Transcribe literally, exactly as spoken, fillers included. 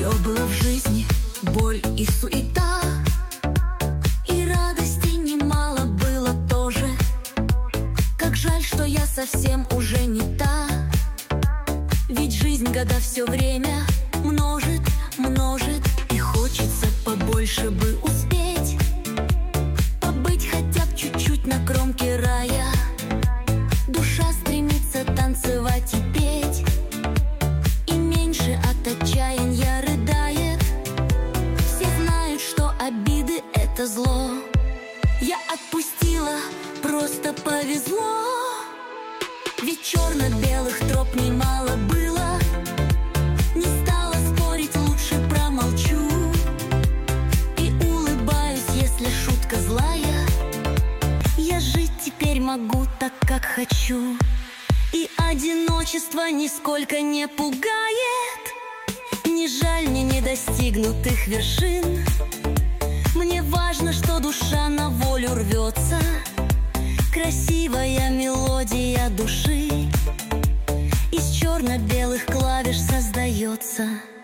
Все было в жизни, боль и суета, и радости немало было тоже. Как жаль, что я совсем уже не та, ведь жизнь года все время множит, множит. И хочется побольше бы успеть, побыть хотя бы чуть-чуть на кромке рая. Душа стремится танцевать и петь, и меньше от отчаяния рыдает. Все знают, что обиды — это зло. Я отпустила, просто повезло, ведь черно-белых троп немало было. Не стала спорить, лучше промолчу, и улыбаюсь, если шутка злая. Я жить теперь могу так, как хочу, и одиночество нисколько не пугает. Не жаль мне недостигнутых вершин, мне важно, что душа на волю рвется. Красивая мелодия души из черно-белых клавиш создается.